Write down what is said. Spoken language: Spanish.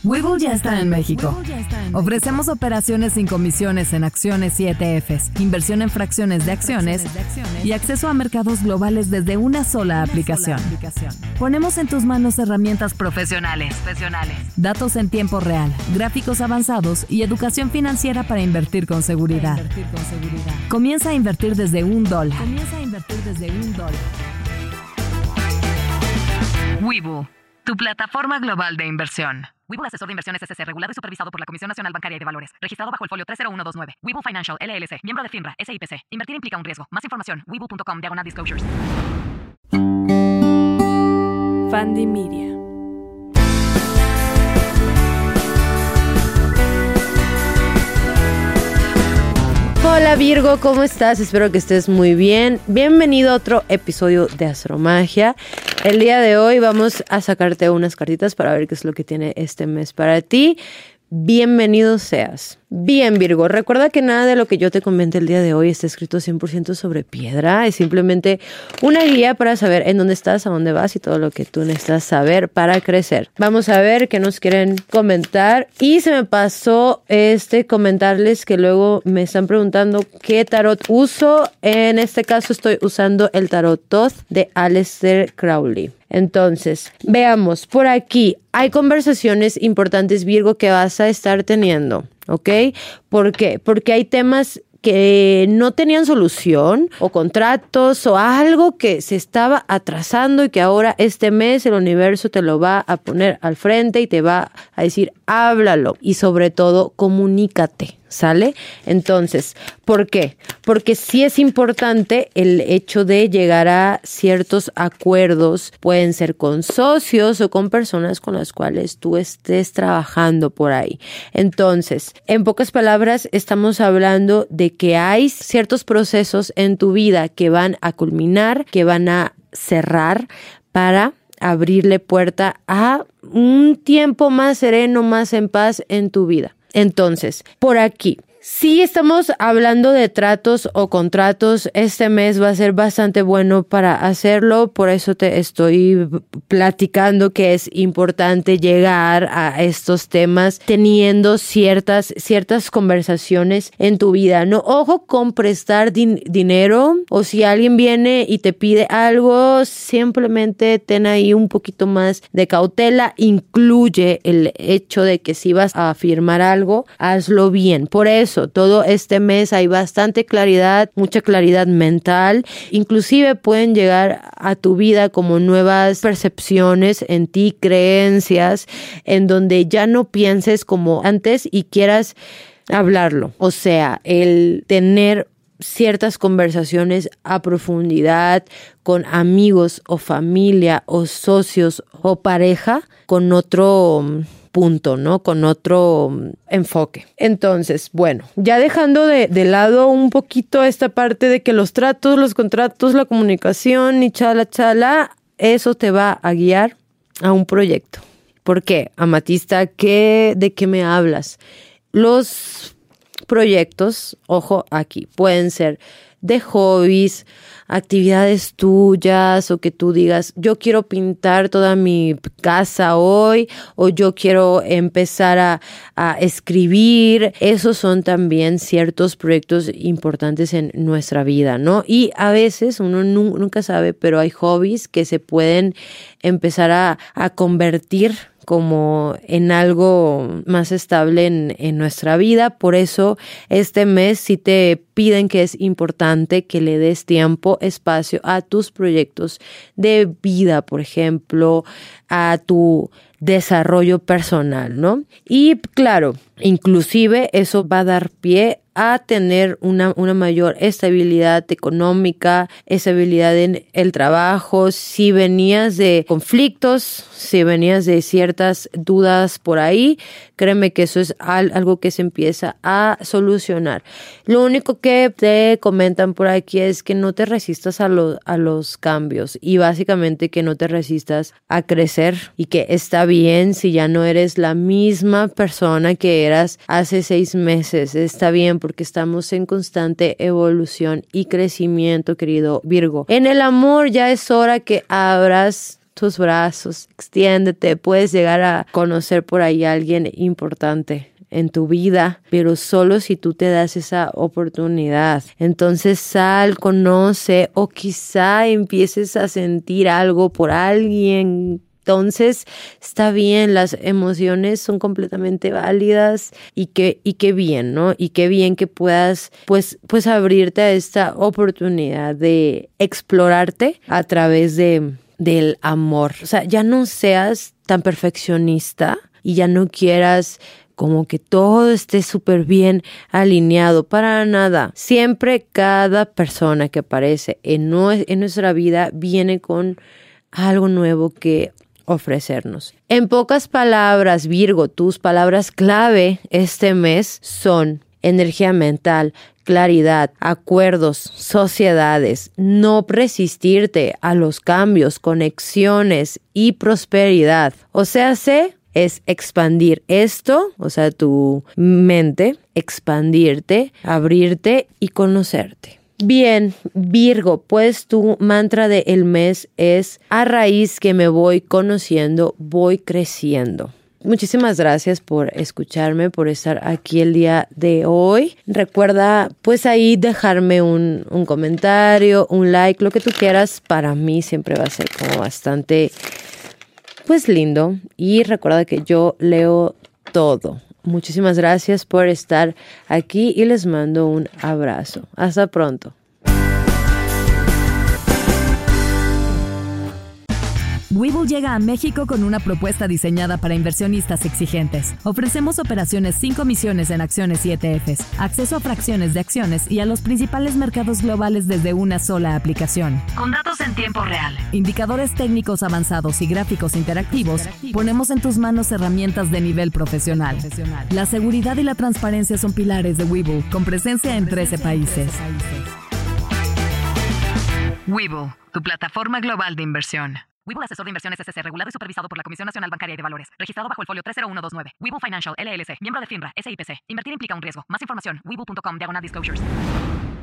Webull ya está en México. Ofrecemos operaciones sin comisiones en acciones y ETFs, inversión en fracciones de acciones y acceso a mercados globales desde una sola aplicación. Ponemos en tus manos herramientas profesionales, datos en tiempo real, gráficos avanzados y educación financiera para invertir con seguridad. Comienza a invertir desde $1. Webull, tu plataforma global de inversión. Webull Asesor de Inversiones S.C. regulado y supervisado por la Comisión Nacional Bancaria y de Valores. Registrado bajo el folio 30129. Webull Financial, LLC. Miembro de FINRA, SIPC. Invertir implica un riesgo. Más información, webull.com/disclosures. Fandi Media. Hola Virgo, ¿cómo estás? Espero que estés muy bien. Bienvenido a otro episodio de Astromagia. El día de hoy vamos a sacarte unas cartitas para ver qué es lo que tiene este mes para ti. Bienvenido seas. Bien, Virgo, recuerda que nada de lo que yo te comente el día de hoy está escrito 100% sobre piedra. Es simplemente una guía para saber en dónde estás, a dónde vas y todo lo que tú necesitas saber para crecer. Vamos a ver qué nos quieren comentar. Y se me pasó comentarles que luego me están preguntando qué tarot uso. En este caso estoy usando el tarot Thoth de Aleister Crowley. Entonces, veamos, por aquí hay conversaciones importantes, Virgo, que vas a estar teniendo, ¿ok? ¿Por qué? Porque hay temas que no tenían solución o contratos o algo que se estaba atrasando y que ahora este mes el universo te lo va a poner al frente y te va a decir, háblalo y sobre todo comunícate. ¿Sale? Entonces, ¿por qué? Porque sí es importante el hecho de llegar a ciertos acuerdos, pueden ser con socios o con personas con las cuales tú estés trabajando por ahí. Entonces, en pocas palabras, estamos hablando de que hay ciertos procesos en tu vida que van a culminar, que van a cerrar para abrirle puerta a un tiempo más sereno, más en paz en tu vida. Entonces, por aquí, si estamos hablando de tratos o contratos, este mes va a ser bastante bueno para hacerlo. Por eso te estoy platicando que es importante llegar a estos temas teniendo ciertas conversaciones en tu vida. No, ojo con prestar dinero o si alguien viene y te pide algo, simplemente ten ahí un poquito más de cautela. Incluye el hecho de que si vas a firmar algo, hazlo bien. Por eso, todo este mes hay bastante claridad, mucha claridad mental. Inclusive pueden llegar a tu vida como nuevas percepciones en ti, creencias, en donde ya no pienses como antes y quieras hablarlo. O sea, el tener ciertas conversaciones a profundidad con amigos o familia o socios o pareja con otro punto, ¿no? Con otro enfoque. Entonces, bueno, ya dejando de lado un poquito esta parte de que los tratos, los contratos, la comunicación y chala, eso te va a guiar a un proyecto. ¿Por qué? Amatista, ¿de qué me hablas? Los proyectos, ojo aquí, pueden ser de hobbies, actividades tuyas o que tú digas, yo quiero pintar toda mi casa hoy o yo quiero empezar a escribir. Esos son también ciertos proyectos importantes en nuestra vida, ¿no? Y a veces uno nunca sabe, pero hay hobbies que se pueden empezar a convertir como en algo más estable en nuestra vida. Por eso este mes sí te piden que es importante que le des tiempo, espacio a tus proyectos de vida, por ejemplo, a tu desarrollo personal, ¿no? Y claro, inclusive eso va a dar pie a tener una mayor estabilidad económica, estabilidad en el trabajo. Si venías de conflictos, si venías de ciertas dudas por ahí, créeme que eso es algo que se empieza a solucionar. Lo único que te comentan por aquí es que no te resistas a los cambios y básicamente que no te resistas a crecer y que está bien si ya no eres la misma persona que eras hace 6 meses. Está bien porque estamos en constante evolución y crecimiento, querido Virgo. En el amor ya es hora que abras tus brazos, extiéndete, puedes llegar a conocer por ahí a alguien importante en tu vida, pero solo si tú te das esa oportunidad. Entonces sal, conoce, o quizá empieces a sentir algo por alguien. Entonces está bien, las emociones son completamente válidas y qué bien, ¿no? Y qué bien que puedas pues abrirte a esta oportunidad de explorarte a través del amor. O sea, ya no seas tan perfeccionista y ya no quieras como que todo esté súper bien alineado, para nada. Siempre cada persona que aparece en nuestra vida viene con algo nuevo que ofrecernos. En pocas palabras, Virgo, tus palabras clave este mes son energía mental, claridad, acuerdos, sociedades, no resistirte a los cambios, conexiones y prosperidad. O sea, es expandir esto, o sea, tu mente, expandirte, abrirte y conocerte. Bien, Virgo, pues tu mantra del mes es: a raíz que me voy conociendo, voy creciendo. Muchísimas gracias por escucharme, por estar aquí el día de hoy. Recuerda, pues ahí dejarme un comentario, un like, lo que tú quieras. Para mí siempre va a ser como bastante, pues lindo. Y recuerda que yo leo todo. Muchísimas gracias por estar aquí y les mando un abrazo. Hasta pronto. Webull llega a México con una propuesta diseñada para inversionistas exigentes. Ofrecemos operaciones sin comisiones en acciones y ETFs, acceso a fracciones de acciones y a los principales mercados globales desde una sola aplicación. Con datos en tiempo real, indicadores técnicos avanzados y gráficos interactivos, ponemos en tus manos herramientas de nivel profesional. La seguridad y la transparencia son pilares de Webull, con presencia en 13 países. Webull, tu plataforma global de inversión. Webull Asesor de Inversiones S.C. regulado y supervisado por la Comisión Nacional Bancaria y de Valores. Registrado bajo el folio 30129. Webull Financial LLC. Miembro de FINRA. SIPC. Invertir implica un riesgo. Más información. Webull.com/disclosures.